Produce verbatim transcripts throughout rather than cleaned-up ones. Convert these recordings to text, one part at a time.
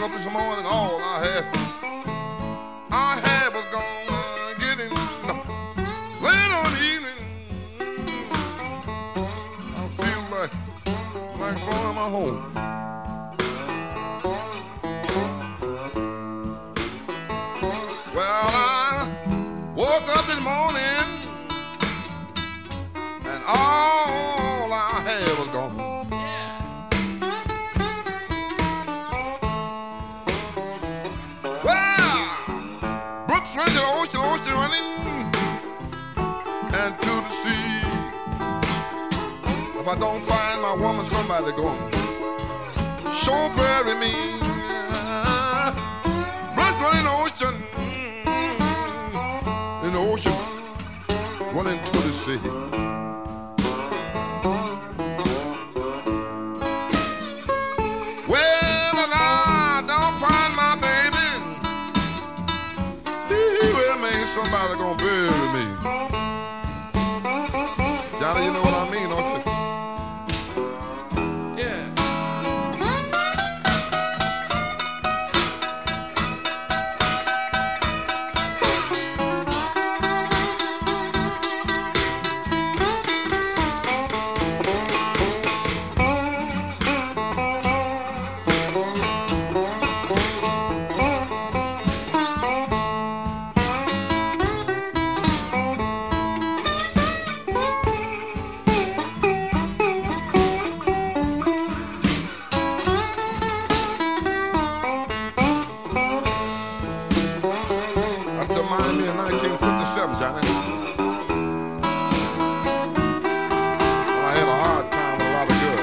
up this morning, all I had, I had was gone getting late on the evening. I feel like, like going my home. Well, I woke up this morning and all I had was gone. Running, the ocean, ocean running, and to the sea. If I don't find my woman, somebody gonna sure bury me. Blood's running the ocean, in the ocean, running to the sea. Well, if I don't find my baby, somebody gonna bury me. Johnny, you know what I mean, don't you? Yeah. nineteen fifty-seven, Johnny. I had a hard time with a lot of good.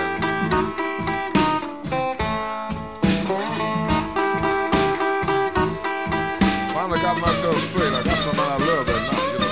Finally got myself straight. I got somebody I love right now, you know.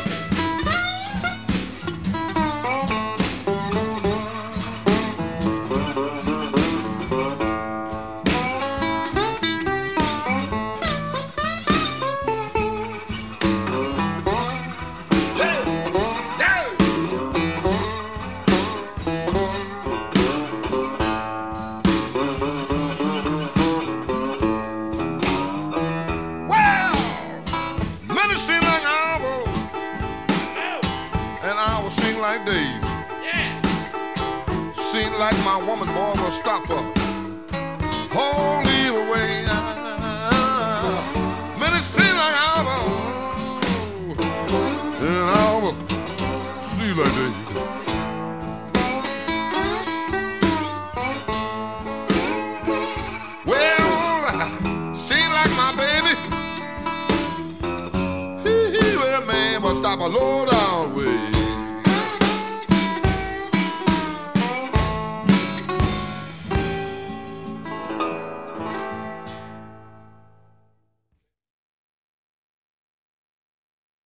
Like days. Yeah. Seem like my woman boy will stop her. Oh, leave away. Minutes seem like hours. And hours seem like days. Well, seem like my baby. He, he, well, man, will stop a low down way.